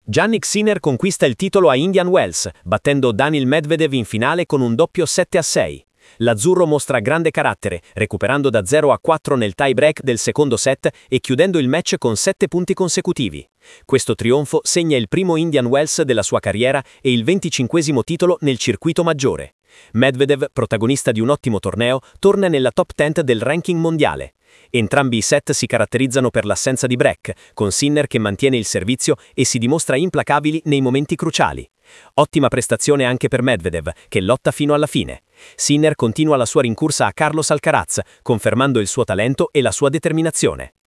Jannik Sinner conquista il titolo a Indian Wells, battendo Daniil Medvedev in finale con un doppio 7-6. L'azzurro mostra grande carattere, recuperando da 0-4 nel tie-break del secondo set e chiudendo il match con 7 punti consecutivi. Questo trionfo segna il primo Indian Wells della sua carriera e il 25° titolo nel circuito maggiore. Medvedev, protagonista di un ottimo torneo, torna nella top 10 del ranking mondiale. Entrambi i set si caratterizzano per l'assenza di break, con Sinner che mantiene il servizio e si dimostra implacabili nei momenti cruciali. Ottima prestazione anche per Medvedev, che lotta fino alla fine. Sinner continua la sua rincorsa a Carlos Alcaraz, confermando il suo talento e la sua determinazione.